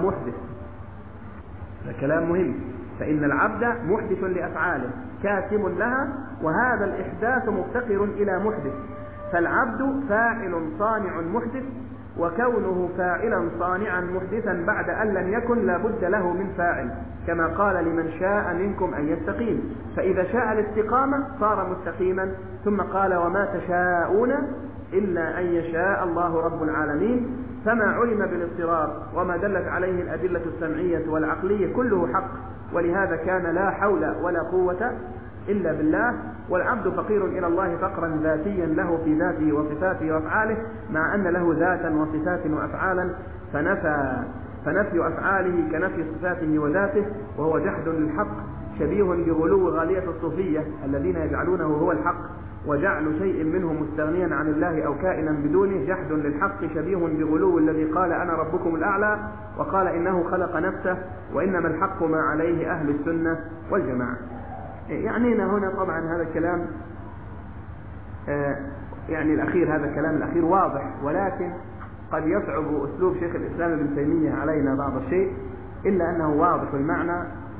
محدث. هذا كلام مهم. فإن العبد محدث لأفعاله كاتم لها، وهذا الإحداث مفتقر إلى محدث. فالعبد فاعل صانع محدث، وكونه فاعلا صانعا محدثا بعد أن لم يكن لا بد له من فاعل، كما قال لمن شاء منكم أن يستقيم. فإذا شاء الاستقامة صار مستقيما. ثم قال وما تشاءون إلا أن يشاء الله رب العالمين. فما علم بالاضطرار وما دلت عليه الأدلة السمعية والعقلية كله حق، ولهذا كان لا حول ولا قوة إلا بالله. والعبد فقير إلى الله فقرا ذاتيا له في ذاته وصفاته وأفعاله، مع أن له ذاتا وصفات وأفعالا، فنفي أفعاله كنفي صفاته وذاته، وهو جحد للحق شبيه بغلو غالية الصوفية الذين يجعلونه هو الحق، وجعل شيء منه مستغنيا عن الله أو كائنا بدونه جحد للحق شبيه بغلو الذي قال أنا ربكم الأعلى وقال إنه خلق نفسه، وإنما الحق ما عليه أهل السنة والجماعة. يعنينا هنا طبعا هذا الكلام يعني الأخير، هذا الكلام الأخير واضح، ولكن قد يصعب أسلوب شيخ الإسلام ابن تيمية علينا بعض الشيء، إلا أنه واضح المعنى.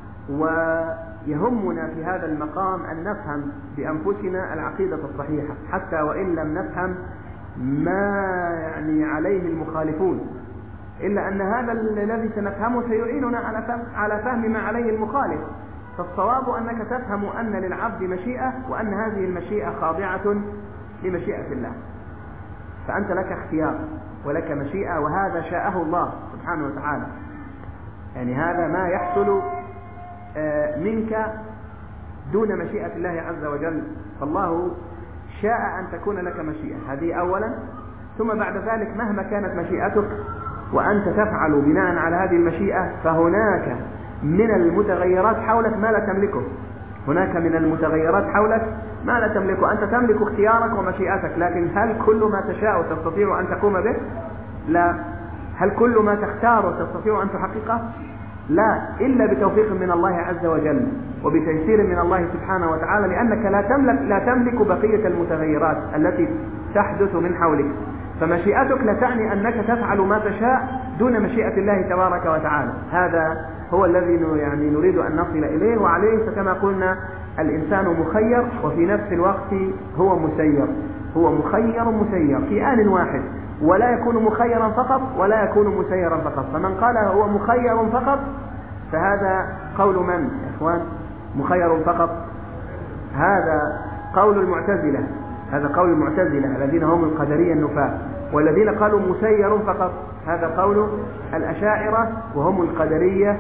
ويهمنا في هذا المقام أن نفهم بأنفسنا العقيدة الصحيحة، حتى وإن لم نفهم ما يعني عليه المخالفون، إلا أن هذا الذي سنفهمه سيعيننا على فهم ما عليه المخالف. فالصواب أنك تفهم أن للعبد مشيئة، وأن هذه المشيئة خاضعة لمشيئة الله. فأنت لك اختيار ولك مشيئة، وهذا شاءه الله سبحانه وتعالى. يعني هذا ما يحصل منك دون مشيئة الله عز وجل. فالله شاء أن تكون لك مشيئة، هذه أولا. ثم بعد ذلك مهما كانت مشيئتك وأنت تفعل بناء على هذه المشيئة، فهناك من المتغيرات حولك ما لا تملكه. هناك من المتغيرات حولك ما لا تملكه. أنت تملك اختيارك ومشيئتك، لكن هل كل ما تشاء تستطيع أن تقوم به؟ لا. هل كل ما تختار تستطيع أن تحققه؟ لا، إلا بتوفيق من الله عز وجل وبتيسير من الله سبحانه وتعالى، لأنك لا تملك بقية المتغيرات التي تحدث من حولك. فمشيئتك لا تعني أنك تفعل ما تشاء دون مشيئة الله تبارك وتعالى. هذا هو الذي يعني نريد أن نصل إليه. وعليه فكما قلنا الإنسان مخير، وفي نفس الوقت هو مسير. هو مسير في آن واحد، ولا يكون مخيرا فقط ولا يكون مسيرا فقط. فمن قال هو مخير فقط فهذا قول من يا إخوان؟ مخير فقط، هذا قول المعتزلة. هذا قول المعتزلة الذين هم القدرية النفاة. والذين قالوا مسير فقط هذا قول الأشاعرة، وهم القدرية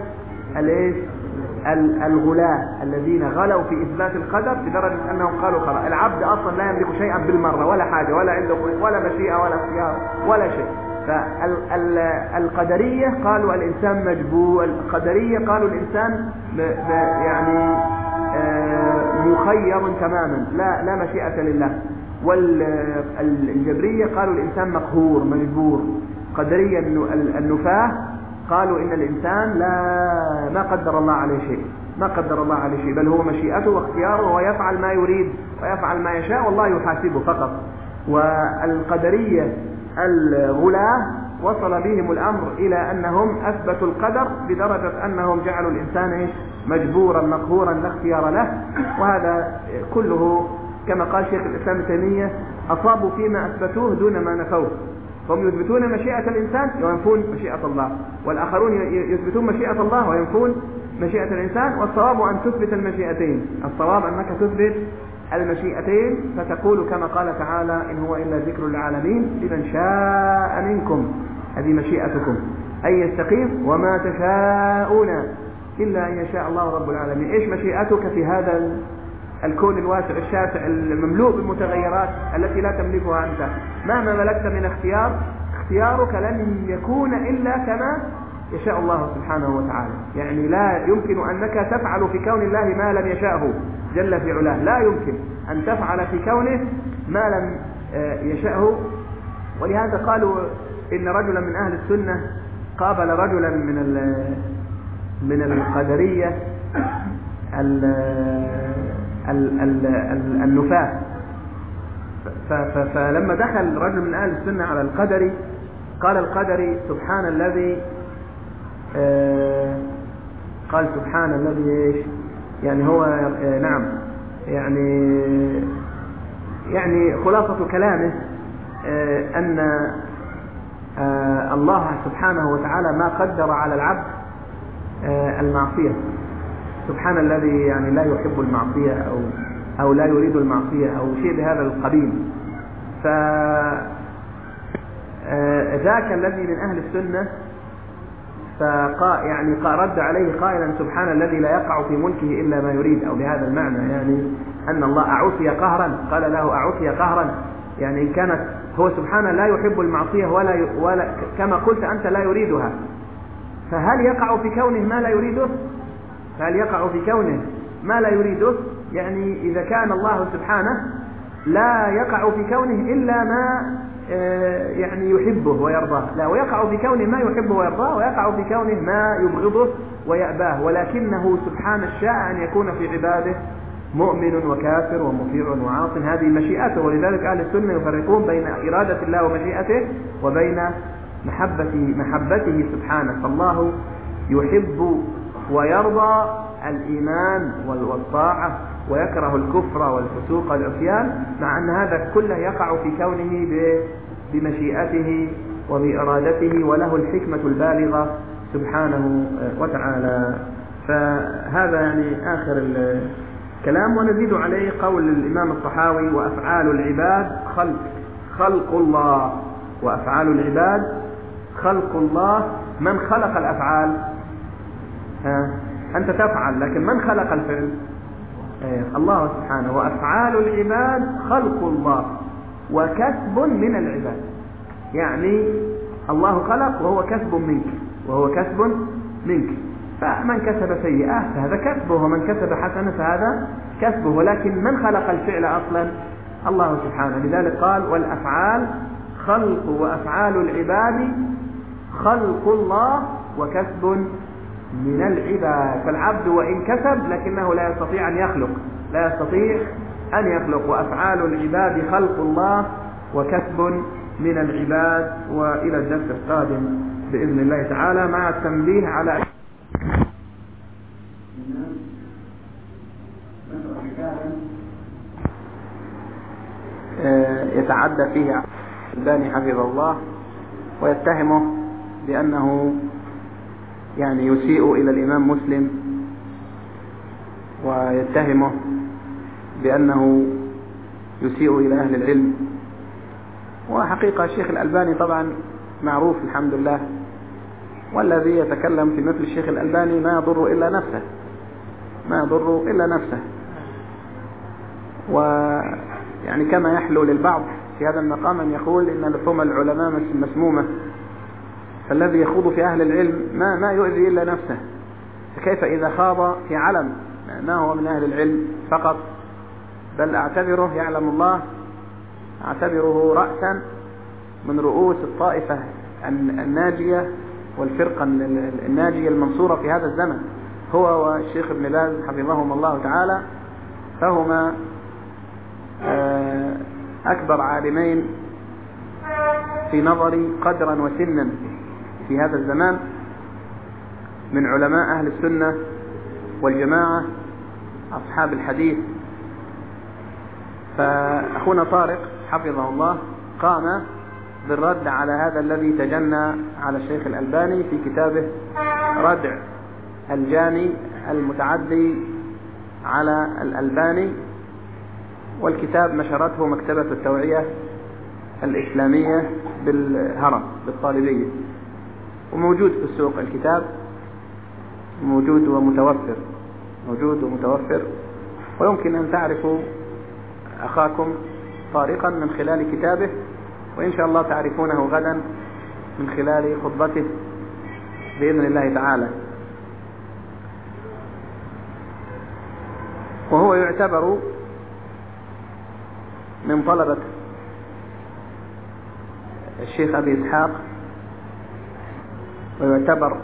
الغلاة الذين غلوا في إثبات القدر لدرجة أنهم قالوا خلاص العبد أصلا لا يملك شيئا بالمرة، ولا حاجة، ولا عنده ولا مشيئة ولا اختيار ولا شيء. فالقدرية قالوا الإنسان مجبور، القدرية قالوا الإنسان يعني مخير تماما، لا مشيئة لله. والجبرية قالوا الإنسان مقهور مجبور. قدرية النفاة قالوا إن الإنسان ما قدر الله عليه شيء، بل هو مشيئته واختياره، ويفعل ما يريد ويفعل ما يشاء، والله يحاسبه فقط. والقدرية الغلاة وصل بهم الأمر إلى أنهم أثبتوا القدر بدرجة أنهم جعلوا الإنسان مجبورا مقهورا لا اختيار له. وهذا كله كما قال شيخ الإسلام ابن تيمية أصابوا فيما أثبتوه دون ما نفوه. هم يثبتون مشيئة الإنسان وينفون مشيئة الله، والآخرون يثبتون مشيئة الله وينفون مشيئة الإنسان. والصواب أن تثبت المشيئتين، الصواب أنك تثبت المشيئتين، فتقول كما قال تعالى إن هو إلا ذكر للعالمين لمن شاء منكم، هذه مشيئتكم أن يستقيم، وما تشاءون إلا أن يشاء الله رب العالمين. إيش مشيئتك في هذا الكون الواسع الشاسع المملوء بالمتغيرات التي لا تملكها أنت؟ مهما ملكت من اختيارك لن يكون إلا كما يشاء الله سبحانه وتعالى. يعني لا يمكن أنك تفعل في كون الله ما لم يشاءه جل في علاه، لا يمكن أن تفعل في كونه ما لم يشاءه. ولهذا قالوا إن رجلا من أهل السنة قابل رجلا من القدرية النفاة، فلما دخل رجل من أهل السنة على القدري قال القدري سبحان الذي قال سبحان الذي يعني هو نعم يعني خلاصة كلامه أن الله سبحانه وتعالى ما قدر على العبد المعصية. سبحان الذي يعني لا يحب المعصية أو لا يريد المعصية أو شيء بهذا القبيل. فذاك الذي من أهل السنة يعني رد عليه قائلا سبحان الذي لا يقع في ملكه إلا ما يريد، أو بهذا المعنى يعني أن الله أعصي قهرا، قال له أعصي قهرا، يعني إن كانت هو سبحانه لا يحب المعصية ولا كما قلت أنت لا يريدها، فهل يقع في كونه ما لا يريده؟ هل يقع في كونه ما لا يريده؟ يعني إذا كان الله سبحانه لا يقع في كونه إلا ما يعني يحبه ويرضاه، لا، ويقع في كونه ما يحبه ويرضاه، ويقع في كونه ما يبغضه ويأباه، ولكنه سبحانه شاء أن يكون في عباده مؤمن وكافر ومطيع وعاص، هذه مشيئته. ولذلك أهل السنة يفرقون بين إرادة الله ومشيئته وبين محبته سبحانه. فالله يحب ويرضى الإيمان والطاعة، ويكره الكفر والفسوق والعصيان، مع أن هذا كله يقع في كونه بمشيئته وبإرادته، وله الحكمة البالغة سبحانه وتعالى. فهذا يعني آخر الكلام. ونزيد عليه قول الإمام الطحاوي: وأفعال العباد خلق الله، وأفعال العباد خلق الله. من خلق الأفعال؟ أنت تفعل، لكن من خلق الفعل؟ الله سبحانه. وأفعال العباد خلق الله وكسب من العباد، يعني الله خلق وهو كسب منك، فمن كسب سيئة فهذا كسبه، ومن كسب حسنة فهذا كسبه، ولكن من خلق الفعل أصلا؟ الله سبحانه. لذلك قال: والأفعال خلق، وأفعال العباد خلق الله وكسب من العباد. فالعبد وإن كسب لكنه لا يستطيع أن يخلق. وأفعال العباد خلق الله وكسب من العباد. وإلى الدرس القادم بإذن الله تعالى، مع التنبيه على يتعدى فيه الألباني حفظه الله ويتهمه بأنه يعني يسيء إلى الإمام مسلم، ويتهمه بأنه يسيء إلى أهل العلم. وحقيقة الشيخ الألباني طبعا معروف الحمد لله، والذي يتكلم في مثل الشيخ الألباني ما يضر إلا نفسه. ويعني كما يحلو للبعض في هذا المقام أن يقول إن لحوم العلماء مسمومة، فالذي يخوض في أهل العلم ما يؤذي إلا نفسه، فكيف إذا خاض في علم ما هو من أهل العلم فقط؟ بل أعتبره، يعلم الله، أعتبره رأسا من رؤوس الطائفة الناجية والفرقة الناجية المنصورة في هذا الزمن، هو والشيخ ابن باز حفظهم الله تعالى، فهما أكبر عالمين في نظري قدرا وسنا في هذا الزمان من علماء أهل السنة والجماعة أصحاب الحديث. فأخونا طارق حفظه الله قام بالرد على هذا الذي تجنى على الشيخ الألباني في كتابه ردع الجاني المتعدي على الألباني، والكتاب نشرته مكتبة التوعية الإسلامية بالهرم بالطالبية، وموجود في السوق. الكتاب موجود ومتوفر، ويمكن أن تعرفوا أخاكم طارقا من خلال كتابه، وإن شاء الله تعرفونه غدا من خلال خطبته بإذن الله تعالى. وهو يعتبر من طلبة الشيخ أبي إسحاق، ويعتبر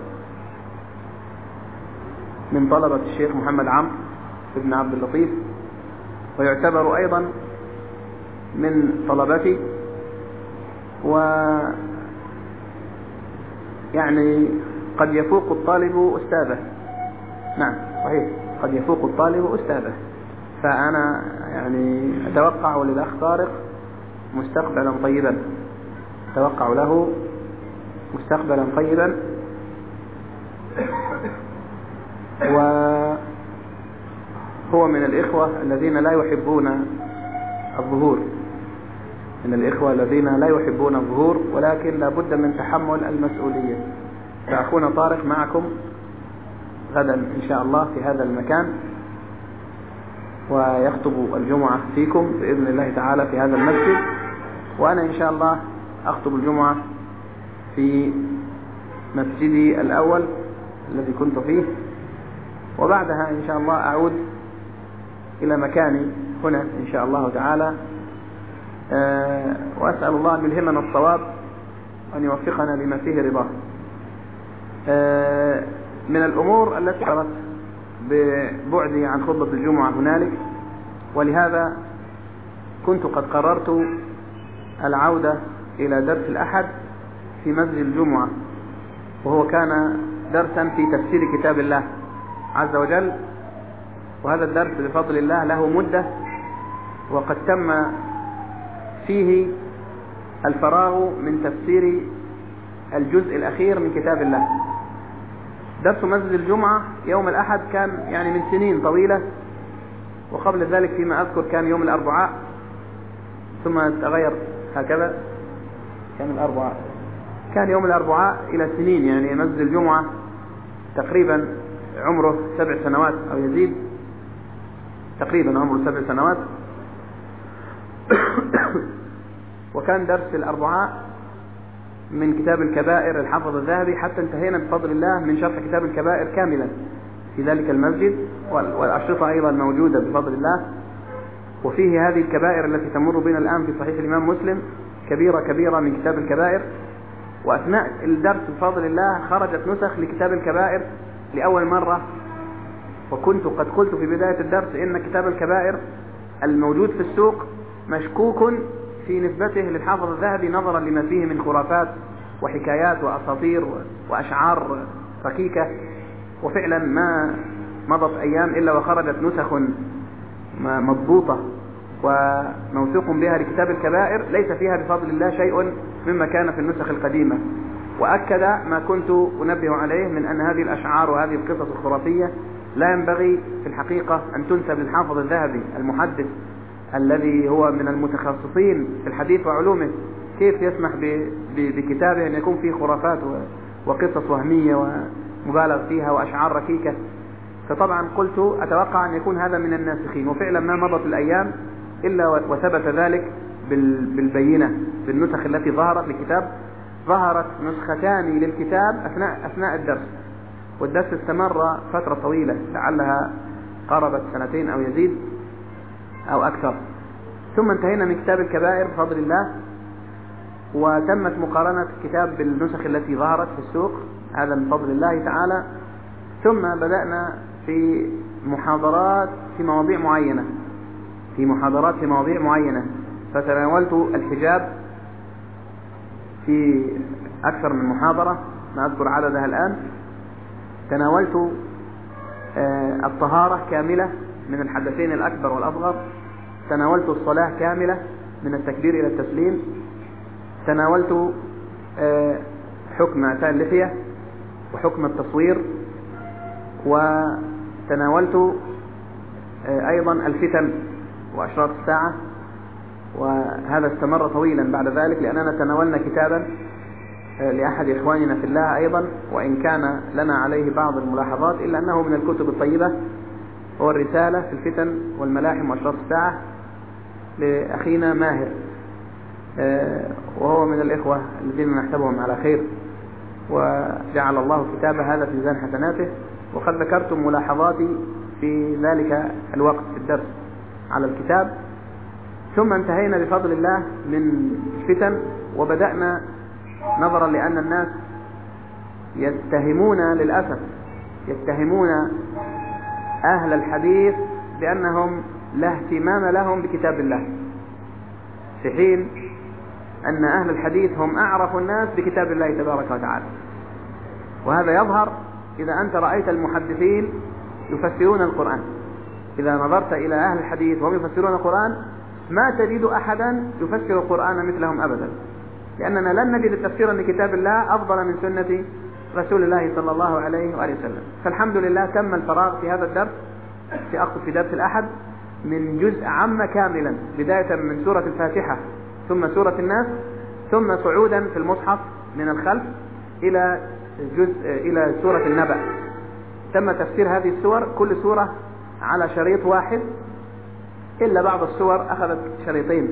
من طلبة الشيخ محمد عمرو بن عبد اللطيف، ويعتبر أيضا من طلبتي. ويعني قد يفوق الطالب أستاذه. نعم صحيح، قد يفوق الطالب أستاذه. فأنا يعني أتوقع للأخ طارق مستقبلا طيبا، أتوقع له مستقبلا طيبا، وهو من الإخوة الذين لا يحبون الظهور، من الإخوة الذين لا يحبون الظهور، ولكن لا بد من تحمل المسؤولية. فأخونا طارق معكم غدا إن شاء الله في هذا المكان، ويخطب الجمعة فيكم بإذن الله تعالى في هذا المسجد، وأنا إن شاء الله أخطب الجمعة في مسجدي الأول الذي كنت فيه، وبعدها إن شاء الله أعود إلى مكاني هنا إن شاء الله تعالى. وأسأل الله أن يلهمنا الصواب وأن يوفقنا لما فيه رضاه. من الأمور التي صارت ببعدي عن خطبة الجمعة هنالك، ولهذا كنت قد قررت العودة إلى درس الأحد في مسجد الجمعة، وهو كان درسا في تفسير كتاب الله عز وجل، وهذا الدرس بفضل الله له مدة، وقد تم فيه الفراغ من تفسير الجزء الأخير من كتاب الله. درس مسجد الجمعة يوم الأحد كان يعني من سنين طويلة، وقبل ذلك فيما أذكر كان يوم الأربعاء، ثم تغير هكذا كان الأربعاء، كان يوم الأربعاء إلى سنين. يعني مسجد الجمعة تقريبا عمره 7 سنوات أو يزيد، تقريبا عمره 7 سنوات. وكان درس الأربعاء من كتاب الكبائر الحافظ الذهبي، حتى انتهينا بفضل الله من شرح كتاب الكبائر كاملا في ذلك المسجد، والأشرطة أيضا موجودة بفضل الله. وفيه هذه الكبائر التي تمر بنا الآن في صحيح الإمام مسلم، كبيرة من كتاب الكبائر. وأثناء الدرس بفضل الله خرجت نسخ لكتاب الكبائر لأول مرة، وكنت قد قلت في بداية الدرس إن كتاب الكبائر الموجود في السوق مشكوك في نسبته للحافظ الذهبي، نظرا لما فيه من خرافات وحكايات وأساطير وأشعار ركيكة. وفعلا ما مضت أيام إلا وخرجت نسخ مضبوطة وموثوق بها لكتاب الكبائر ليس فيها بفضل الله شيء مما كان في النسخ القديمة، وأكد ما كنت أنبه عليه من أن هذه الأشعار وهذه القصص الخرافية لا ينبغي في الحقيقة أن تنسب للحافظ الذهبي المحدث الذي هو من المتخصصين في الحديث وعلومه. كيف يسمح بكتابه أن يكون فيه خرافات وقصص وهمية ومبالغ فيها وأشعار ركيكة؟ فطبعا قلت أتوقع أن يكون هذا من الناسخين، وفعلا ما مضت الأيام إلا وثبت ذلك بالبينة. بالنسخ التي ظهرت للكتاب ظهرت نسختان للكتاب أثناء الدرس، والدرس استمر فترة طويلة لعلها قربت 2 أو يزيد أو أكثر. ثم انتهينا من كتاب الكبائر بفضل الله، وتمت مقارنة الكتاب بالنسخ التي ظهرت في السوق، هذا من فضل الله تعالى. ثم بدأنا في محاضرات في مواضيع معينة، فتناولت الحجاب في أكثر من محاضرة ما أذكر عددها الآن. تناولت الطهارة كاملة من الحدثين الأكبر والأصغر. تناولت الصلاة كاملة من التكبير إلى التسليم. تناولت حكم أعفاء اللحية وحكم التصوير. وتناولت أيضا الفتن وأشراط الساعة، وهذا استمر طويلا بعد ذلك، لأننا تناولنا كتابا لأحد إخواننا في الله أيضا، وإن كان لنا عليه بعض الملاحظات إلا أنه من الكتب الطيبة، هو الرسالة في الفتن والملاحم وأشراط الساعة لأخينا ماهر، وهو من الإخوة الذين نحسبهم على خير، وجعل الله كتاب هذا في ميزان حسناته. وقد ذكرت ملاحظاتي في ذلك الوقت في الدرس على الكتاب. ثم انتهينا بفضل الله من الفتن، وبدأنا نظرا لأن الناس للأسف يتهمون أهل الحديث بأنهم لا اهتمام لهم بكتاب الله، في حين أن أهل الحديث هم أعرف الناس بكتاب الله تبارك وتعالى. وهذا يظهر إذا أنت رأيت المحدثين يفسرون القرآن. إذا نظرت إلى أهل الحديث وهم يفسرون القرآن ما تجد أحدا يفسر القرآن مثلهم أبدا، لأننا لن نجد التفسير لكتاب الله أفضل من سنة رسول الله صلى الله عليه وآله وسلم. فالحمد لله تم الفراغ في هذا الدرس، في درس الأحد، من جزء عام كاملا، بداية من سورة الفاتحة ثم سورة الناس، ثم صعودا في المصحف من الخلف إلى سورة النبأ. تم تفسير هذه السور، كل سورة على شريط واحد، إلا بعض السور أخذت شريطين.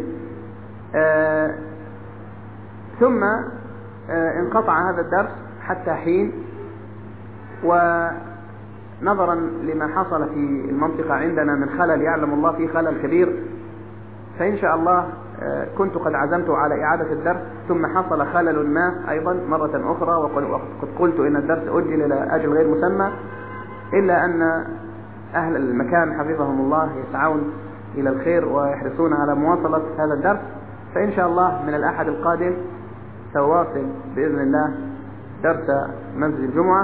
ثم انقطع هذا الدرس حتى حين، ونظرا لما حصل في المنطقة عندنا من خلل، يعلم الله فيه خلل كبير، فإن شاء الله كنت قد عزمت على إعادة الدرس، ثم حصل خلل ما أيضا مرة أخرى، وقد قلت إن الدرس أجل إلى أجل غير مسمى، إلا أن أهل المكان حفظهم الله يسعون إلى الخير ويحرصون على مواصلة هذا الدرس. فإن شاء الله من الأحد القادم سواصل بإذن الله درس مسجد الجمعة،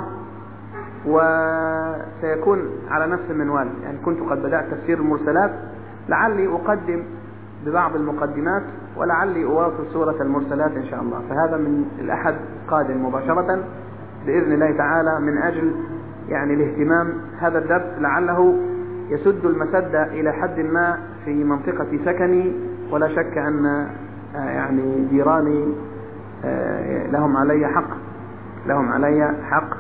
وسيكون على نفس المنوال. يعني كنت قد بدأت تفسير المرسلات، لعلي أقدم ببعض المقدمات، ولعلي أواصل سورة المرسلات إن شاء الله. فهذا من الأحد القادم مباشرة بإذن الله تعالى، من أجل يعني الاهتمام هذا الدرس، لعله يسد المسد إلى حد ما في منطقة سكني. ولا شك أن يعني جيراني لهم علي حق،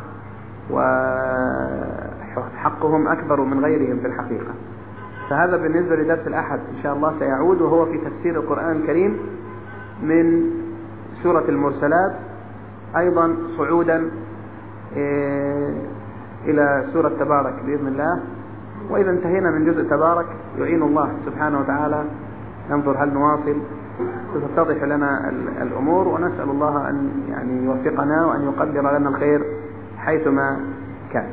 وحقهم أكبر من غيرهم في الحقيقة. فهذا بالنسبة لدرس الأحد إن شاء الله سيعود، وهو في تفسير القرآن الكريم من سورة المرسلات، أيضا صعودا إلى سورة تبارك بإذن الله. وإذا انتهينا من جزء تبارك يعين الله سبحانه وتعالى ننظر هل نواصل، ستتضح لنا الأمور، ونسأل الله أن يعني يوفقنا وأن يقدر لنا الخير حيثما كان.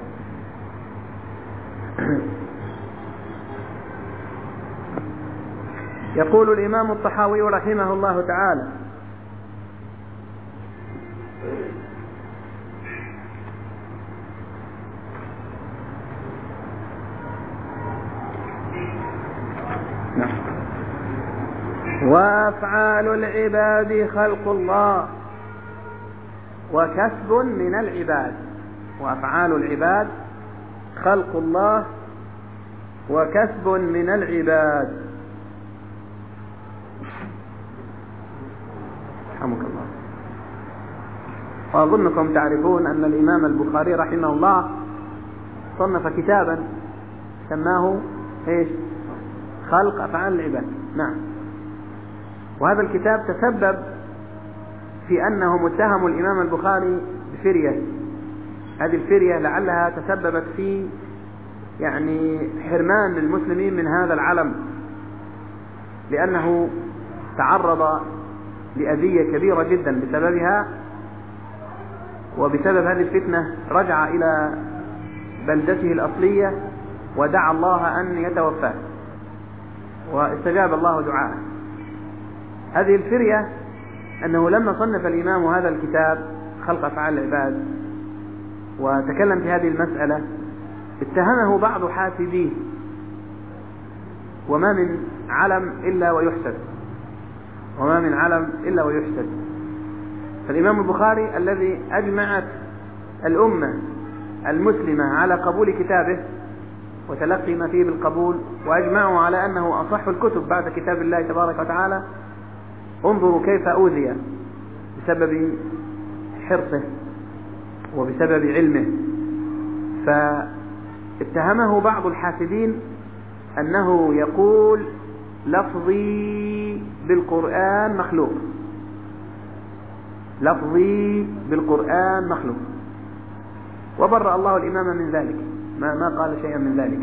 يقول الإمام الطحاوي رحمه الله تعالى: وأفعال العباد خلق الله وكسب من العباد. وأفعال العباد خلق الله وكسب من العباد. رحمك الله. وأظنكم تعرفون أن الإمام البخاري رحمه الله صنف كتابا سماه إيش؟ خلق أفعال العباد. نعم. وهذا الكتاب تسبب في أنهم اتهموا الإمام البخاري بفرية. هذه الفرية لعلها تسببت في يعني حرمان المسلمين من هذا العلم، لأنه تعرض لأذية كبيرة جدا بسببها، وبسبب هذه الفتنة رجع إلى بلدته الأصلية ودعا الله أن يتوفاه، واستجاب الله دعاءه. هذه الفرية أنه لما صنف الإمام هذا الكتاب خلق أفعال العباد وتكلم في هذه المسألة، اتهمه بعض حاسديه، وما من علم إلا ويحسد، وما من علم إلا ويحسد. فالإمام البخاري الذي أجمعت الأمة المسلمة على قبول كتابه وتلقي ما فيه بالقبول، وأجمعوا على أنه أصح الكتب بعد كتاب الله تبارك وتعالى، انظروا كيف أوذي بسبب حرصه وبسبب علمه. فاتهمه بعض الحاسدين أنه يقول لفظي بالقرآن مخلوق، لفظي بالقرآن مخلوق، وبرأ الله الإمام من ذلك، ما قال شيئا من ذلك.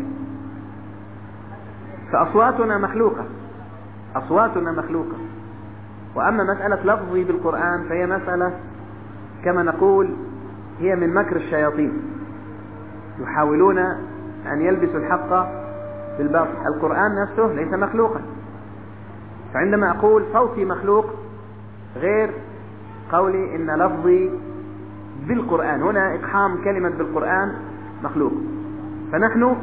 فأصواتنا مخلوقة، أصواتنا مخلوقة. وأما مسألة لفظي بالقرآن فهي مسألة كما نقول هي من مكر الشياطين، يحاولون أن يلبسوا الحق بالباطل. القرآن نفسه ليس مخلوقا، فعندما أقول صوتي مخلوق غير قولي إن لفظي بالقرآن، هنا إقحام كلمة بالقرآن مخلوق. فنحن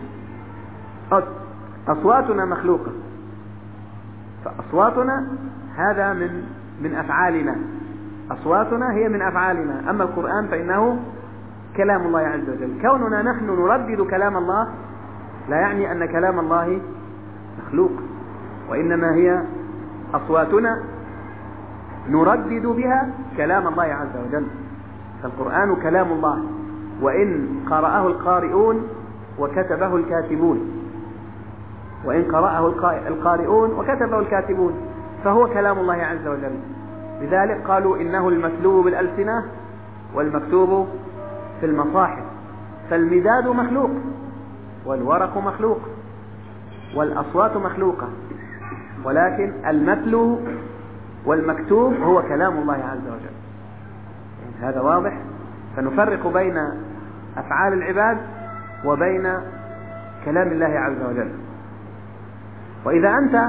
أصواتنا مخلوقة، فأصواتنا هذا من أفعالنا، أصواتنا هي من أفعالنا. أما القرآن فإنه كلام الله عز وجل. كوننا نحن نردد كلام الله لا يعني أن كلام الله مخلوق، وإنما هي أصواتنا نردد بها كلام الله عز وجل. فالقرآن كلام الله، وإن قرأه القارئون وكتبه الكاتبون، وإن قرأه القارئون وكتبه الكاتبون فهو كلام الله عز وجل. لذلك قالوا إنه المتلو بالألسنة والمكتوب في المصاحف. فالمداد مخلوق، والورق مخلوق، والأصوات مخلوقة، ولكن المتلو والمكتوب هو كلام الله عز وجل. هذا واضح. فنفرق بين أفعال العباد وبين كلام الله عز وجل. وإذا أنت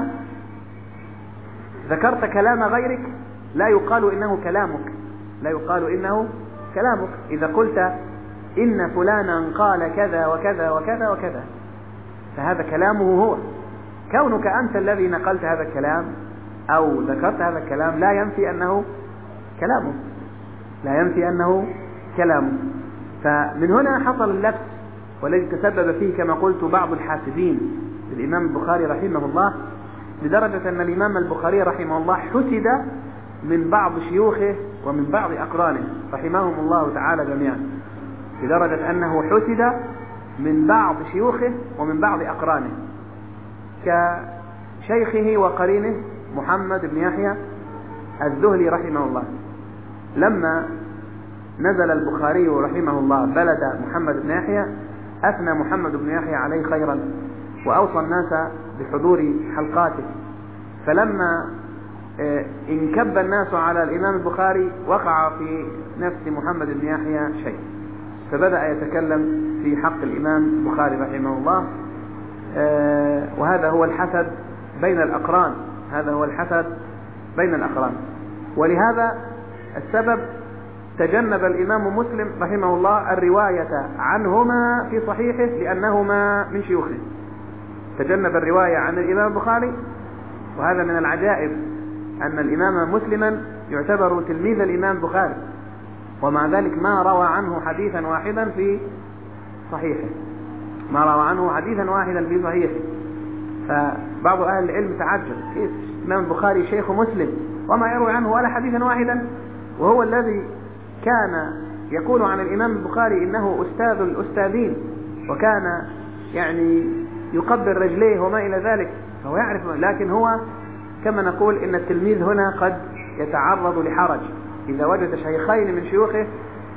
ذكرت كلام غيرك لا يقال إنه كلامك، لا يقال إنه كلامك. إذا قلت إن فلانا قال كذا وكذا وكذا وكذا فهذا كلامه هو. كونك أنت الذي نقلت هذا الكلام أو ذكرت هذا الكلام لا ينفي أنه كلامه، لا ينفي أنه كلامه. فمن هنا حصل اللبس، والذي تسبب فيه كما قلت بعض الحاسدين للإمام البخاري رحمه الله، لدرجة أن الإمام البخاري رحمه الله حسد من بعض شيوخه ومن بعض أقرانه رحمهم الله تعالى جميعا، لدرجة أنه حسد من بعض شيوخه ومن بعض أقرانه، كشيخه وقرينه محمد بن يحيى الذهلي رحمه الله. لما نزل البخاري رحمه الله بلد محمد بن يحيى أثنى محمد بن يحيى عليه خيرا، وأوصى الناس بحضور حلقاته. فلما انكب الناس على الإمام البخاري وقع في نفس محمد بن يحيى شيء، فبدأ يتكلم في حق الإمام البخاري رحمه الله. وهذا هو الحسد بين الأقران، هذا هو الحسد بين الأقران. ولهذا السبب تجنب الإمام مسلم رحمه الله الرواية عنهما في صحيحه لأنهما من شيوخه، تجنب الرواية عن الإمام البخاري. وهذا من العجائب أن الإمام مسلما يعتبر تلميذ الإمام البخاري، ومع ذلك ما روى عنه حديثا واحدا في صحيحه، ما روى عنه حديثا واحدا في صحيحه. فبعض أهل العلم تعجب، كيف الإمام البخاري شيخ مسلم وما يروي عنه ولا حديثا واحدا، وهو الذي كان يقول عن الإمام البخاري إنه أستاذ الأستاذين، وكان يعني يقبل رجليه وما إلى ذلك، فهو يعرف. لكن هو كما نقول إن التلميذ هنا قد يتعرض لحرج إذا وجد شيخين من شيوخه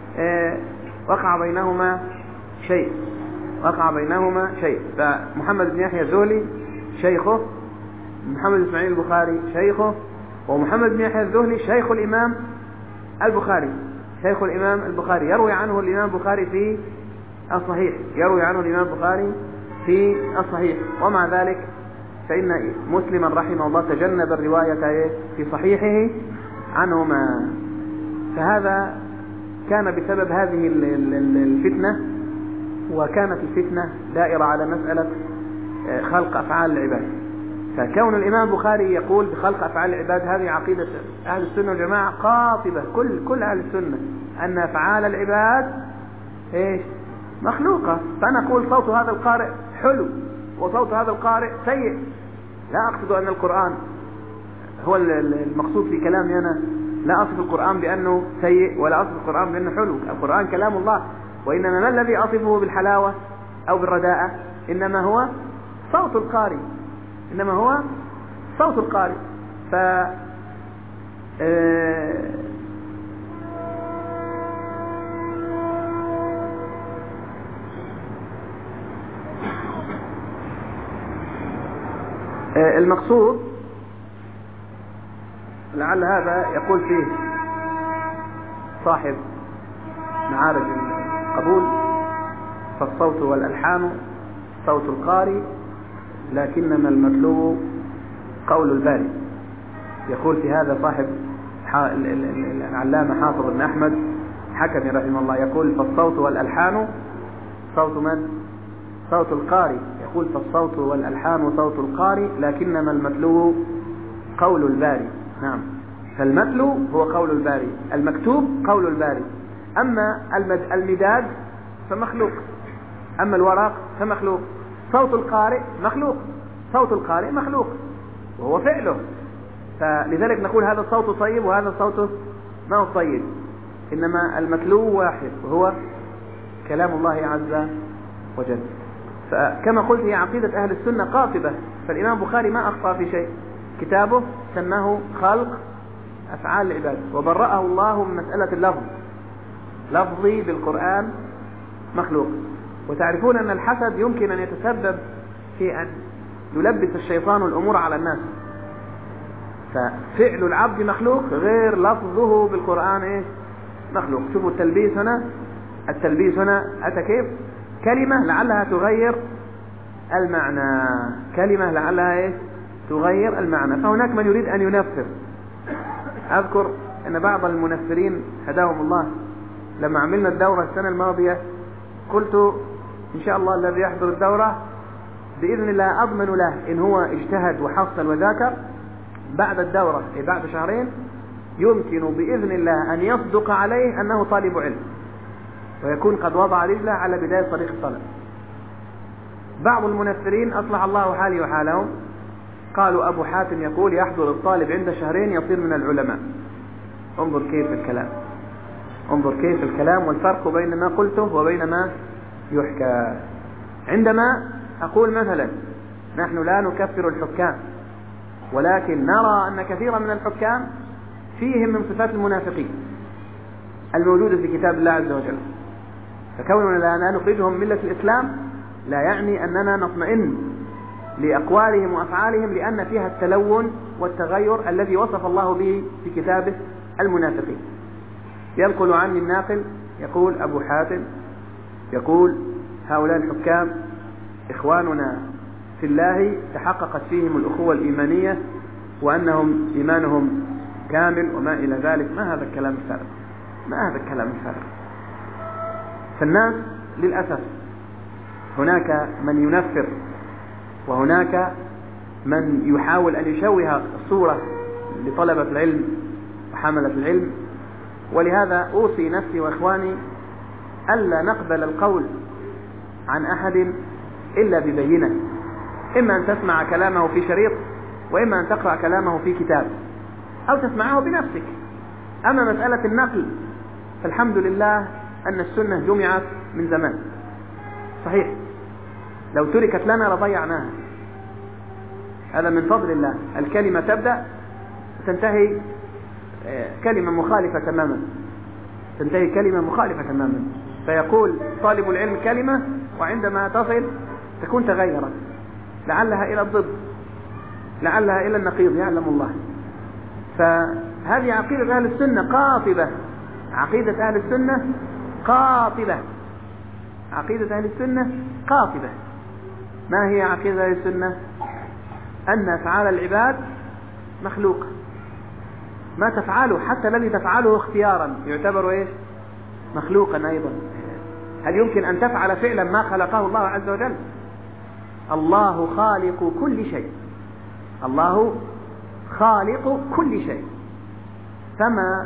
وقع بينهما شيء، وقع بينهما شيء. فمحمد بن يحيى الذهلي شيخه، محمد إسماعيل البخاري شيخه، ومحمد بن يحيى الذهلي شيخ الإمام البخاري، شيخ الإمام البخاري، يروي عنه الإمام البخاري في الصحيح، يروي عنه الإمام البخاري في الصحيح. ومع ذلك فإن مسلما رحمه الله تجنب الرواية في صحيحه عنهما. فهذا كان بسبب هذه الفتنة، وكانت الفتنة دائرة على مسألة خلق أفعال العباد. فكون الإمام البخاري يقول بخلق أفعال العباد هذه عقيدة أهل السنة والجماعة قاطبة، كل أهل السنة، أن أفعال العباد إيش؟ مخلوقة. فنقول صوت هذا القارئ حلو وصوت هذا القارئ سيء. لا أقصد أن القرآن هو المقصود في كلامي أنا، لا أصف القرآن بأنه سيء ولا أصف القرآن بأنه حلو. القرآن كلام الله، وإنما ما الذي أصفه بالحلاوة أو بالرداءة؟ إنما هو صوت القارئ، إنما هو صوت القارئ. المقصود لعل هذا يقول فيه صاحب معارج القبول: فالصوت والألحان صوت القارئ لكنما المتلو قول الباري. يقول في هذا صاحب العلامة حافظ بن أحمد الحكمي رحمه الله يقول: فالصوت والألحان صوت من؟ صوت القارئ. يقول: فالصوت والألحان صوت القارئ، لكنما المتلو قول الباري. نعم، فالمتلو هو قول الباري، المكتوب قول الباري. أما المداد فمخلوق، أما الورق فمخلوق. صوت القارئ مخلوق، صوت القارئ مخلوق وهو فعله. فلذلك نقول هذا الصوت طيب وهذا الصوت ما هو طيب، إنما المتلو واحد وهو كلام الله عز وجل. فكما قلت هي عقيدة أهل السنة قاطبة. فالإمام البخاري ما أخطأ في شيء، كتابه سماه خلق أفعال العباد، وبرأه الله من مسألة اللفظ، لفظي بالقرآن مخلوق. وتعرفون أن الحسد يمكن أن يتسبب في أن يلبس الشيطان الأمور على الناس. ففعل العبد مخلوق غير لفظه بالقرآن مخلوق. شوفوا التلبيس هنا، التلبيس هنا أتى كيف؟ كلمة لعلها تغير المعنى، كلمة لعلها تغير المعنى. فهناك من يريد أن ينفر. أذكر أن بعض المنفرين هداهم الله لما عملنا الدورة السنة الماضية قلت: إن شاء الله الذي يحضر الدورة بإذن الله أضمن له إن هو اجتهد وحصل وذاكر، بعد الدورة بعد شهرين يمكن بإذن الله أن يصدق عليه أنه طالب علم، ويكون قد وضع رجله على بداية طريق الطلب. بعض المنفرين أصلح الله حالي وحالهم قالوا: أبو حاتم يقول يحضر الطالب عند شهرين يصير من العلماء. انظر كيف الكلام، انظر كيف الكلام والفرق بين ما قلته وبين ما يحكى. عندما أقول مثلا: نحن لا نكفر الحكام، ولكن نرى أن كثيرا من الحكام فيهم من صفات المنافقين الموجودة في كتاب الله عز وجل، فكوننا لا نخرجهم من ملة الإسلام لا يعني أننا نطمئن لأقوالهم وأفعالهم، لأن فيها التلون والتغير الذي وصف الله به في كتابه المنافقين. ينقل عني الناقل يقول: أبو حاتم يقول هؤلاء الحكام إخواننا في الله تحققت فيهم الأخوة الإيمانية وأنهم إيمانهم كامل وما إلى ذلك. ما هذا الكلام الفارغ، ما هذا الكلام الفارغ. فالناس للأسف هناك من ينفر، وهناك من يحاول أن يشوه الصورة لطلبة العلم وحملة العلم. ولهذا أوصي نفسي وإخواني ألا نقبل القول عن أحد إلا ببينة، إما أن تسمع كلامه في شريط، وإما أن تقرأ كلامه في كتاب، أو تسمعه بنفسك. أما مسألة النقل فالحمد لله أن السنة جمعت من زمان، صحيح لو تركت لنا لضيعناها، هذا من فضل الله. الكلمة تبدأ تنتهي كلمة مخالفة تماما، تنتهي كلمة مخالفة تماما، فيقول طالب العلم كلمة وعندما تصل تكون تغيرت، لعلها إلى الضد، لعلها إلى النقيض، يعلم الله. فهذه عقيدة أهل السنة قاطبة، عقيدة أهل السنة قاطبة، عقيدة أهل السنة قاطبة. ما هي عقيدة أهل السنة؟ أن أفعال العباد مخلوقة، ما تفعله حتى الذي تفعله اختيارا يعتبر مخلوقا أيضا. هل يمكن أن تفعل فعلا ما خلقه الله عز وجل؟ الله خالق كل شيء، الله خالق كل شيء، فما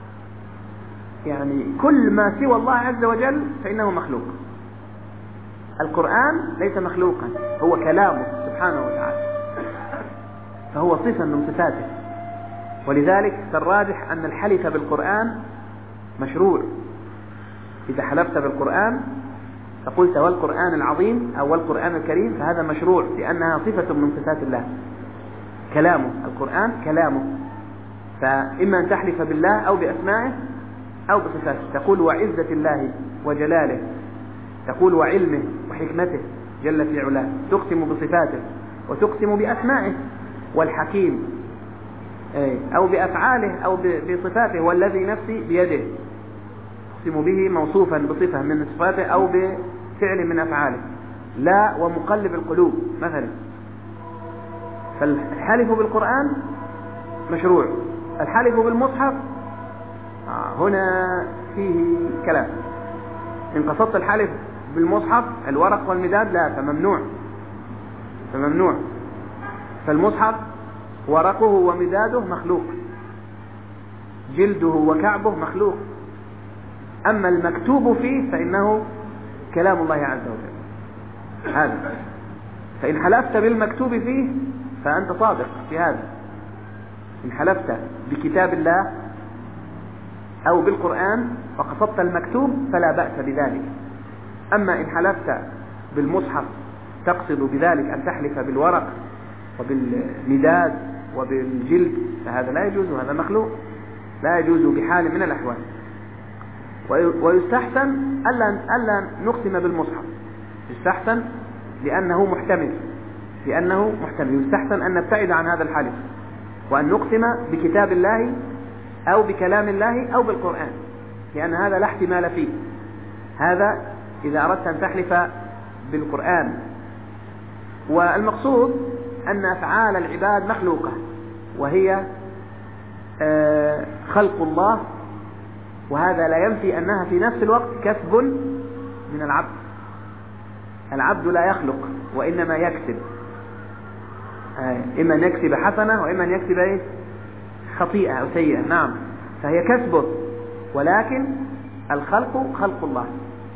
كل ما سوى الله عز وجل فإنه مخلوق. القرآن ليس مخلوقا، هو كلامه سبحانه وتعالى، فهو صفة من صفاته. ولذلك فالراجح أن الحلف بالقرآن مشروع. إذا حلفت بالقرآن فقلت والقرآن العظيم أو والقرآن الكريم فهذا مشروع، لأنها صفة من صفات الله، كلامه، القرآن كلامه. فإما أن تحلف بالله أو بأسمائه أو بصفاته، تقول وعزة الله وجلاله، تقول وعلمه وحكمته جل في علاه، تقسم بصفاته وتقسم بأسمائه والحكيم، أو بأفعاله أو بصفاته، والذي نفسي بيده، تقسم به موصوفا بصفة من صفاته أو بفعل من أفعاله، لا ومقلب القلوب مثلا. فالحلف بالقرآن مشروع، الحلف بالمصحف هنا فيه كلام. إن قصدت الحلف بالمصحف الورق والمداد لا، فممنوع. فالمصحف ورقه ومداده مخلوق، جلده وكعبه مخلوق، أما المكتوب فيه فإنه كلام الله عز وجل. هذا فإن حلفت بالمكتوب فيه فأنت صادق في هذا. إن حلفت بكتاب الله أو بالقرآن وقصدت المكتوب فلا بأس بذلك. أما إن حلفت بالمصحف تقصد بذلك أن تحلف بالورق وبالمداد وبالجلد فهذا لا يجوز، وهذا مخلوق لا يجوز بحال من الأحوال. ويستحسن ألا نقسم بالمصحف، يستحسن لأنه محتمل، يستحسن أن نبتعد عن هذا الحلف وأن نقسم بكتاب الله أو بكلام الله أو بالقرآن، لأن هذا لا احتمال فيه. هذا إذا أردت أن تحلف بالقرآن. والمقصود أن أفعال العباد مخلوقة، وهي خلق الله، وهذا لا ينفي أنها في نفس الوقت كسب من العبد. العبد لا يخلق وإنما يكسب، إما أن يكسب حسنة وإما أن يكسب خطيئة أو سيئة. نعم، فهي كسبه، ولكن الخلق خلق الله،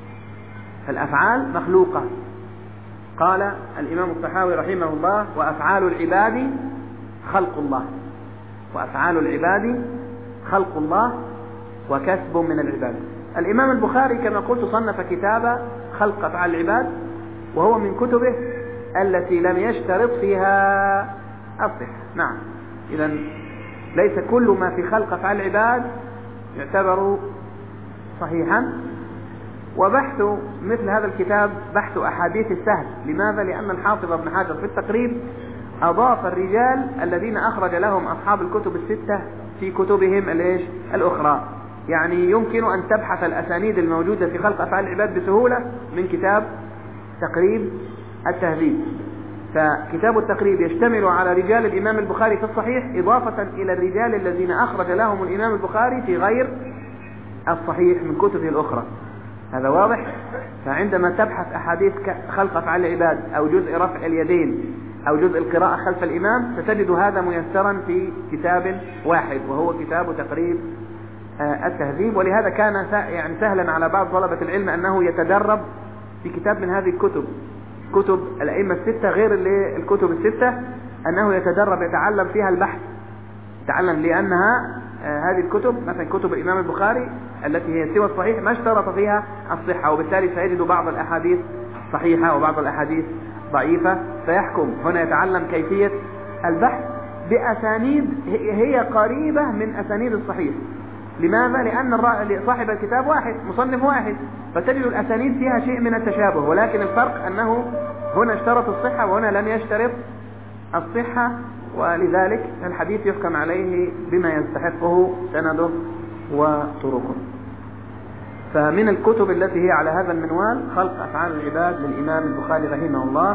فالأفعال مخلوقة. قال الإمام الطحاوي رحمه الله: وأفعال العباد خلق الله، وأفعال العباد خلق الله وكسب من العباد. الإمام البخاري كما قلت صنف كتاب خلق أفعال العباد، وهو من كتبه التي لم يشترط فيها الصحة. نعم، إذا ليس كل ما في خلق أفعال العباد يعتبر صحيحا. وبحث مثل هذا الكتاب بحث أحاديث السهل. لماذا؟ لأن الحافظ ابن حجر في التقريب أضاف الرجال الذين أخرج لهم أصحاب الكتب الستة في كتبهم الأخرى. يعني يمكن أن تبحث الأسانيد الموجودة في خلق أفعال العباد بسهولة من كتاب تقريب التهذيب. فكتاب التقريب يشتمل على رجال الإمام البخاري في الصحيح، إضافة إلى الرجال الذين أخرج لهم الإمام البخاري في غير الصحيح من كتبه الأخرى. هذا واضح؟ فعندما تبحث أحاديث خلق أفعال العباد أو جزء رفع اليدين أو جزء القراءة خلف الإمام ستجد هذا ميسرا في كتاب واحد، وهو كتاب تقريب التهذيب. ولهذا كان يعني سهلا على بعض طلبة العلم أنه يتدرب في كتاب من هذه الكتب، كتب الأئمة الستة غير الكتب الستة، أنه يتدرب يتعلم فيها البحث، يتعلم، لأنها هذه الكتب مثلا كتب الإمام البخاري التي هي سوى الصحيح ما اشترط فيها الصحة، وبالتالي سيجد بعض الأحاديث صحيحة وبعض الأحاديث ضعيفة، فيحكم هنا يتعلم كيفية البحث بأسانيد هي قريبة من أسانيد الصحيح. لماذا؟ لأن صاحب الكتاب واحد، مصنف واحد، فتجد الأسانيد فيها شيء من التشابه، ولكن الفرق أنه هنا اشترط الصحة وهنا لم يشترط الصحة، ولذلك الحديث يحكم عليه بما يستحقه سنده وطرقه. فمن الكتب التي هي على هذا المنوال خلق أفعال العباد للإمام البخاري رحمه الله.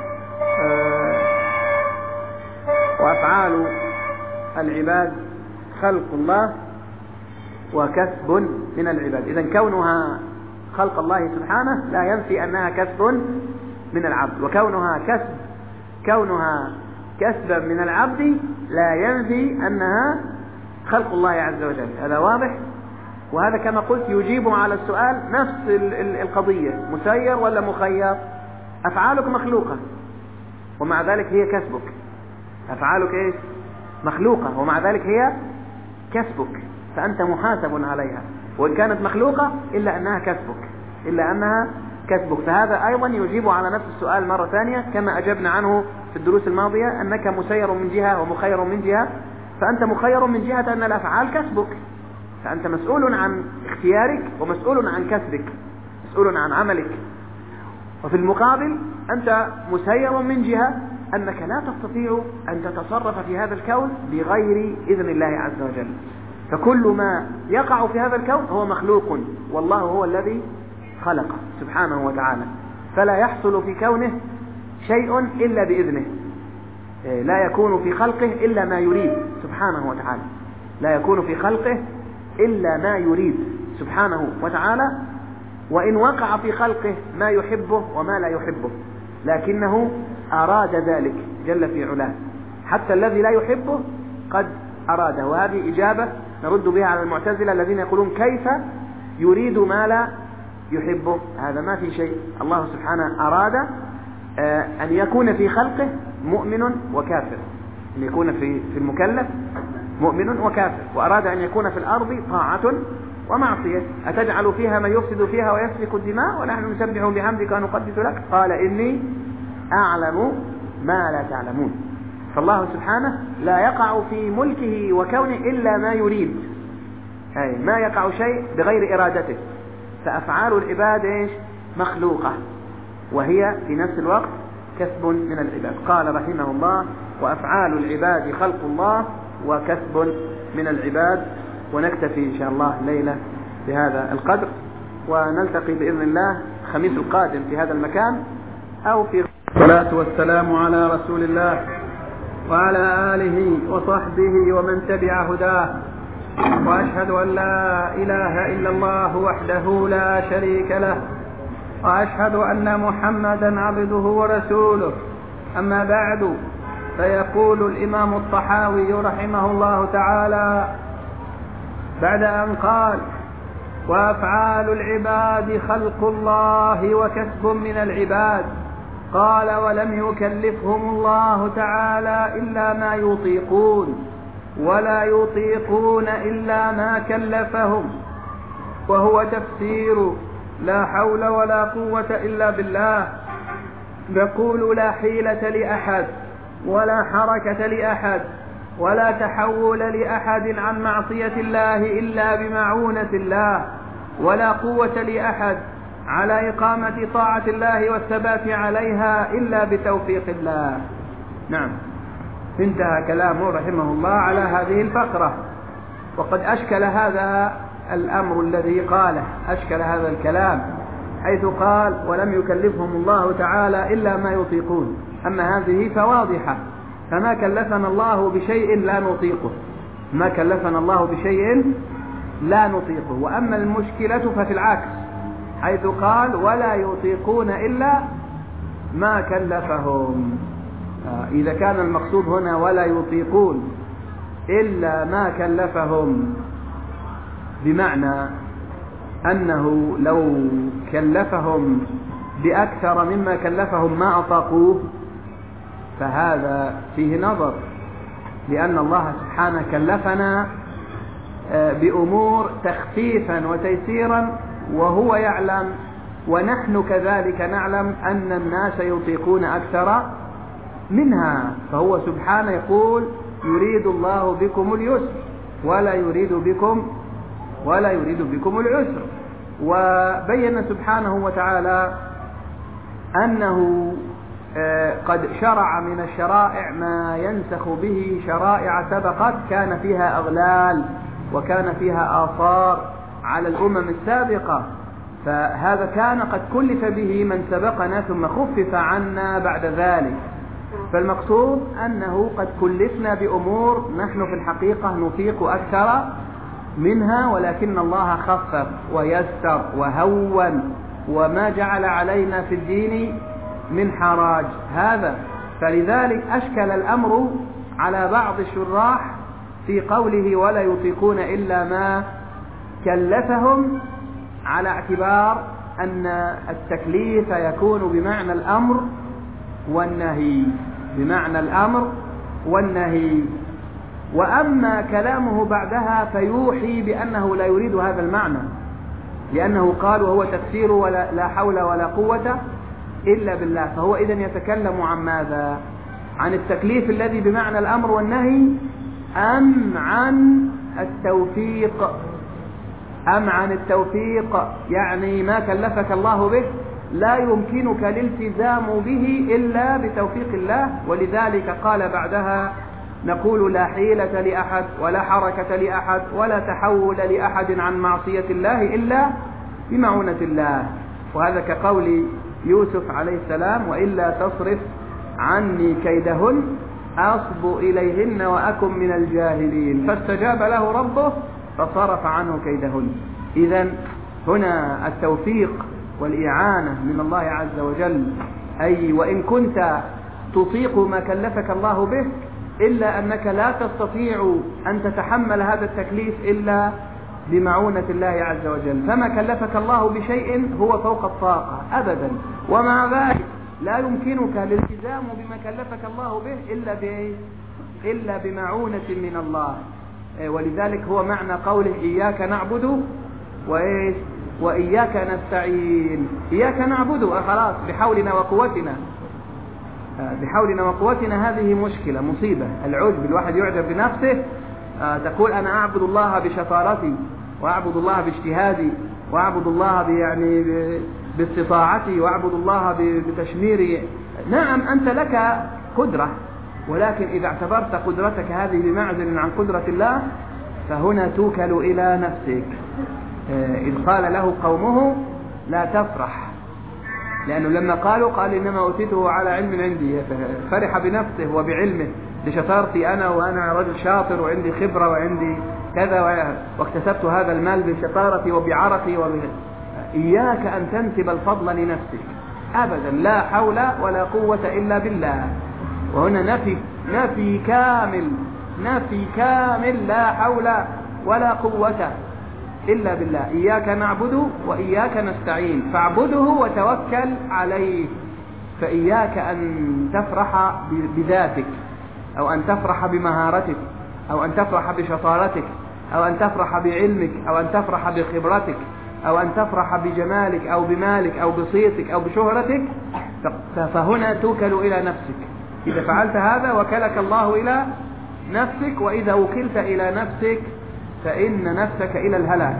وأفعال العباد خلق الله وكسب من العباد. إذن كونها خلق الله سبحانه لا ينفي أنها كسب من العبد، وكونها كسبا من العبد لا ينفي أنها خلق الله عز وجل. هذا واضح؟ وهذا كما قلت يجيب على السؤال نفس القضية: مسير ولا مخير؟ أفعالك مخلوقة ومع ذلك هي كسبك. أفعالك إيش؟ مخلوقة ومع ذلك هي كسبك، فأنت محاسب عليها، وإن كانت مخلوقة إلا أنها كسبك. فهذا أيضا يجيب على نفس السؤال مرة ثانية كما أجبنا عنه في الدروس الماضية، أنك مسير من جهة ومخير من جهة. فأنت مخير من جهة أن الأفعال كسبك، فأنت مسؤول عن اختيارك ومسؤول عن كسبك، مسؤول عن عملك. وفي المقابل أنت مسير من جهة أنك لا تستطيع أن تتصرف في هذا الكون بغير إذن الله عز وجل. فكل ما يقع في هذا الكون هو مخلوق، والله هو الذي خلقه سبحانه وتعالى، فلا يحصل في كونه شيء إلا بإذنه. لا يكون في خلقه إلا ما يريد سبحانه وتعالى، لا يكون في خلقه إلا ما يريد سبحانه وتعالى، وإن وقع في خلقه ما يحبه وما لا يحبه، لكنه أراد ذلك جل في علاه. حتى الذي لا يحبه قد أراده. وهذه إجابة نرد بها على المعتزلة الذين يقولون كيف يريد ما لا يحبه؟ هذا ما في شيء. الله سبحانه أراد أن يكون في خلقه مؤمن وكافر، أن يكون في المكلف مؤمن وكافر، وأراد أن يكون في الأرض طاعة ومعصية. أتجعل فيها من يفسد فيها ويسفك الدماء ونحن نسبح بحمدك ونقدس لك قال إني أعلم ما لا تعلمون. فالله سبحانه لا يقع في ملكه وكونه إلا ما يريد، أي ما يقع شيء بغير إرادته. فأفعال العباد مخلوقة، وهي في نفس الوقت كسب من العباد. قال رحمه الله: وأفعال العباد خلق الله وكسب من العباد. ونكتفي إن شاء الله ليلة بهذا القدر، ونلتقي بإذن الله الخميس القادم في هذا المكان أو في. الصلاة والسلام على رسول الله وعلى آله وصحبه ومن تبع هداه، وأشهد أن لا إله إلا الله وحده لا شريك له، وأشهد أن محمدا عبده ورسوله. أما بعد، فيقول الإمام الطحاوي رحمه الله تعالى بعد أن قال: وأفعال العباد خلق الله وكسب من العباد، قال: ولم يكلفهم الله تعالى إلا ما يطيقون، ولا يطيقون إلا ما كلفهم، وهو تفسير لا حول ولا قوة إلا بالله. نقول: لا حيلة لأحد ولا حركة لأحد ولا تحول لأحد عن معصية الله إلا بمعونة الله، ولا قوة لأحد على إقامة طاعة الله والثبات عليها إلا بتوفيق الله. نعم، انتهى كلامه رحمه الله على هذه الفقرة. وقد أشكل هذا الأمر الذي قاله، أشكل هذا الكلام حيث قال: ولم يكلفهم الله تعالى إلا ما يطيقون. أما هذه فواضحة، فما كلفنا الله بشيء لا نطيقه، ما كلفنا الله بشيء لا نطيقه. وأما المشكلة ففي العكس، حيث قال: ولا يطيقون إلا ما كلفهم. إذا كان المقصود هنا ولا يطيقون إلا ما كلفهم، بمعنى أنه لو كلفهم بأكثر مما كلفهم ما أطاقوه، فهذا فيه نظر، لأن الله سبحانه كلفنا بأمور تخفيفا وتيسيرا وهو يعلم، ونحن كذلك نعلم أن الناس يطيقون أكثر منها. فهو سبحانه يقول: يريد الله بكم اليسر ولا يريد بكم العسر. وبين سبحانه وتعالى أنه قد شرع من الشرائع ما ينسخ به شرائع سبقت كان فيها أغلال وكان فيها آثار على الأمم السابقة، فهذا كان قد كلف به من سبقنا ثم خفف عنا بعد ذلك. فالمقصود أنه قد كلفنا بأمور نحن في الحقيقة نطيق أكثر منها، ولكن الله خفف ويسر وهون وما جعل علينا في الدين من حراج. هذا فلذلك أشكل الأمر على بعض الشراح في قوله: ولا يطيقون إلا ما كلفهم، على اعتبار أن التكليف يكون بمعنى الأمر والنهي، بمعنى الأمر والنهي. وأما كلامه بعدها فيوحي بأنه لا يريد هذا المعنى، لأنه قال: وهو تفسير ولا لا حول ولا قوة إلا بالله. فهو إذن يتكلم عن ماذا؟ عن التكليف الذي بمعنى الأمر والنهي، أم عن التوفيق؟ أم عن التوفيق، يعني ما كلفك الله به لا يمكنك الالتزام به إلا بتوفيق الله. ولذلك قال بعدها: نقول: لا حيلة لأحد ولا حركة لأحد ولا تحول لأحد عن معصية الله إلا بمعونة الله. وهذا كقول يوسف عليه السلام: وإلا تصرف عني كيدهن أصب إليهن وأكن من الجاهلين. فاستجاب له ربه فصرف عنه كيدهن. إذن هنا التوفيق والإعانة من الله عز وجل، أي وإن كنت تطيق ما كلفك الله به، إلا أنك لا تستطيع أن تتحمل هذا التكليف إلا بمعونة الله عز وجل. فما كلفك الله بشيء هو فوق الطاقة أبدا، ومع ذلك لا يمكنك الالتزام بما كلفك الله به إلا بمعونة من الله. ولذلك هو معنى قوله إياك نعبد وإياك نستعين. إياك نعبد خلاص بحولنا وقوتنا، بحولنا وقوتنا هذه مشكلة مصيبة. العجب، الواحد يعجب بنفسه، تقول أنا أعبد الله بشطارتي، وأعبد الله باجتهادي، وأعبد الله يعني باستطاعتي، وأعبد الله بتشميري. نعم أنت لك قدرة، ولكن إذا اعتبرت قدرتك هذه بمعزل عن قدرة الله فهنا توكل إلى نفسك. إذ قال له قومه لا تفرح، لأنه لما قال إنما أوتيته على علم عندي، فرح بنفسه وبعلمه لشطارتي أنا، وأنا رجل شاطر وعندي خبرة وعندي كذا، واكتسبت هذا المال بشطارتي وبعرقي إياك أن تنسب الفضل لنفسك أبدا، لا حول ولا قوة إلا بالله. وهنا نفي كامل، لا حول ولا قوة إلا بالله. إياك نعبد وإياك نستعين، فاعبده وتوكل عليه. فإياك أن تفرح بذاتك، أو أن تفرح بمهارتك، أو أن تفرح بشطارتك، أو أن تفرح بعلمك، أو أن تفرح بخبرتك، أو أن تفرح بجمالك أو بمالك أو بصيتك أو بشهرتك، فهنا توكل إلى نفسك. إذا فعلت هذا وكلك الله إلى نفسك، وإذا وكلت إلى نفسك فإن نفسك إلى الهلاك.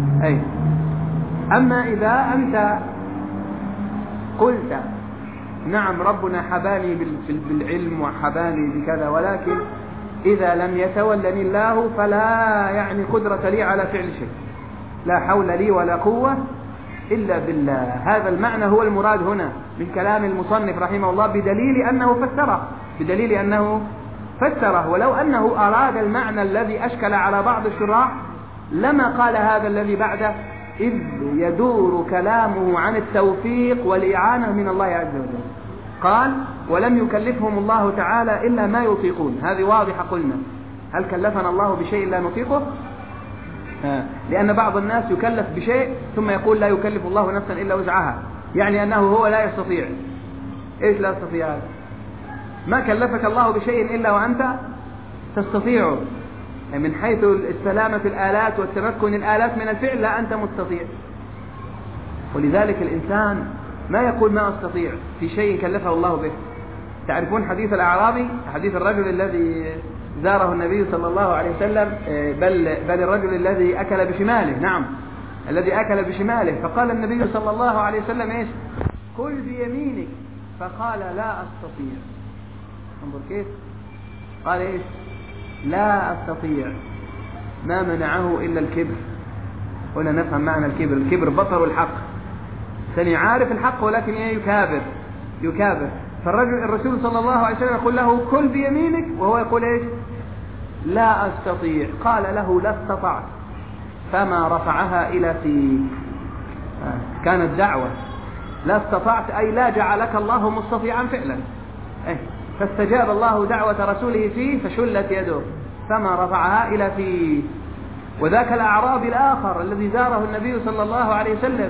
أما إذا أنت قلت نعم ربنا حباني بالعلم وحباني بكذا، ولكن إذا لم يتولني الله فلا يعني قدرة لي على فعل شيء، لا حول لي ولا قوة إلا بالله. هذا المعنى هو المراد هنا من كلام المصنف رحمه الله، بدليل أنه فسره. ولو أنه أراد المعنى الذي أشكل على بعض الشراح لما قال هذا الذي بعده، إذ يدور كلامه عن التوفيق والإعانة من الله عز وجل. قال ولم يكلفهم الله تعالى إلا ما يطيقون، هذه واضحة. قلنا هل كلفنا الله بشيء لا نطيقه؟ لأن بعض الناس يكلف بشيء ثم يقول لا يكلف الله نفسا إلا وسعها، يعني أنه هو لا يستطيع. إيش لا يستطيع؟ ما كلفك الله بشيء إلا وأنت تستطيعه، من حيث السلامة في الآلات والتمكن الآلات من الفعل، لا أنت مستطيع. ولذلك الإنسان ما يقول ما أستطيع في شيء كلفه الله به. تعرفون حديث الأعرابي، حديث الرجل الذي زاره النبي صلى الله عليه وسلم، بل الرجل الذي أكل بشماله، نعم الذي أكل بشماله، فقال النبي صلى الله عليه وسلم إيش؟ كل بيمينك، فقال لا أستطيع. انظر كيف قال إيش؟ لا أستطيع. ما منعه إلا الكبر. هنا نفهم معنى الكبر. الكبر بطر الحق، ثاني عارف الحق ولكن يكابر. الرسول صلى الله عليه وسلم يقول له كل بيمينك، وهو يقول إيش؟ لا أستطيع. قال له لا استطعت، فما رفعها إلى فيك. كانت دعوة. لا استطعت أي لا جعلك الله مستطيعا فعلا. فاستجاب الله دعوة رسوله فيه فشلت يده، فما رفعها إلى فيه. وذاك الأعرابي الآخر الذي زاره النبي صلى الله عليه وسلم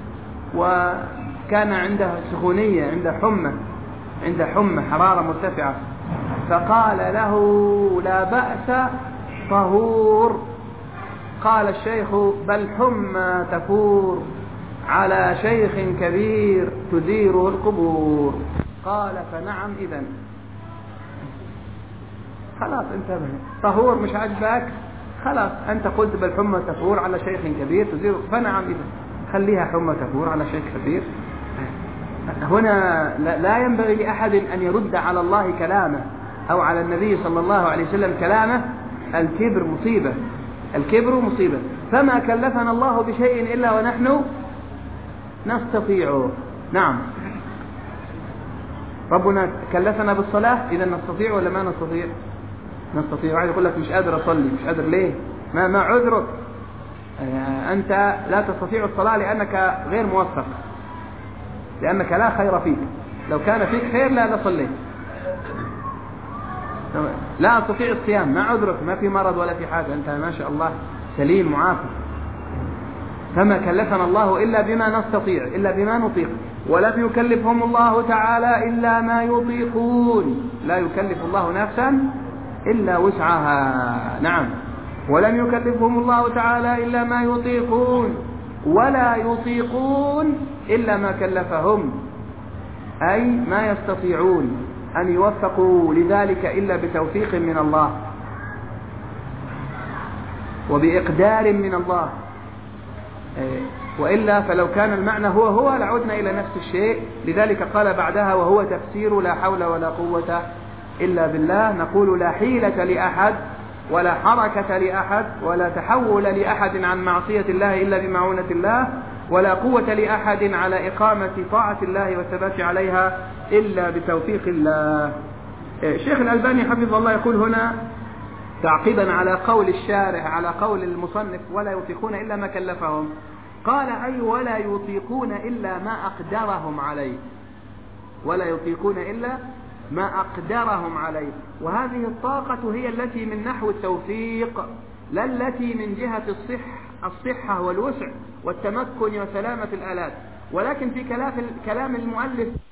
وكان عنده سخونية، عنده حمى حرارة مرتفعة، فقال له لا بأس طهور. قال الشيخ بل حمى تفور على شيخ كبير تديره القبور. قال فنعم إذن. خلاص انت طهور مش عاجبك، خلاص أنت قلت بل حمى تفور على شيخ كبير تديره، فنعم إذن خليها حمى تفور على شيخ كبير. هنا لا ينبغي لأحد أن يرد على الله كلامه أو على النبي صلى الله عليه وسلم كلامه. الكبر مصيبة، الكبر مصيبة. فما كلفنا الله بشيء إلا ونحن نستطيعه. نعم ربنا كلفنا بالصلاة، إذا نستطيع ولا ما نستطيع؟ نستطيع. واحد يقول لك مش قادر أصلي، مش قادر ليه؟ ما عذرك؟ أنت لا تستطيع الصلاة لأنك غير موفق، لأنك لا خير فيك، لو كان فيك خير لا لصليت. لا أستطيع الصيام، ما عذرك؟ ما في مرض ولا في حاجة، أنت ما شاء الله سليم معافى. فما كلفنا الله إلا بما نستطيع، إلا بما نطيق، ولم يكلفهم الله تعالى إلا ما يطيقون، لا يكلف الله نفسا إلا وسعها. نعم، ولم يكلفهم الله تعالى إلا ما يطيقون، ولا يطيقون إلا ما كلفهم، أي ما يستطيعون أن يوفقوا لذلك إلا بتوفيق من الله وبإقدار من الله، وإلا فلو كان المعنى هو لعدنا إلى نفس الشيء. لذلك قال بعدها: وهو تفسير لا حول ولا قوة إلا بالله. نقول: لا حيلة لأحد ولا حركة لأحد ولا تحول لأحد عن معصية الله إلا بمعونة الله، ولا قوة لأحد على إقامة طاعة الله والثبات عليها إلا بتوفيق الله. الشيخ الألباني حفظه الله يقول هنا تعقيبا على قول الشارح، على قول المصنف: ولا يطيقون إلا ما كلفهم، قال: أي ولا يطيقون إلا ما أقدرهم عليه، ولا يطيقون إلا ما أقدرهم عليه. وهذه الطاقة هي التي من نحو التوفيق، لا التي من جهة الصحة والوسع والتمكن وسلامة الآلات. ولكن في كلام المؤلف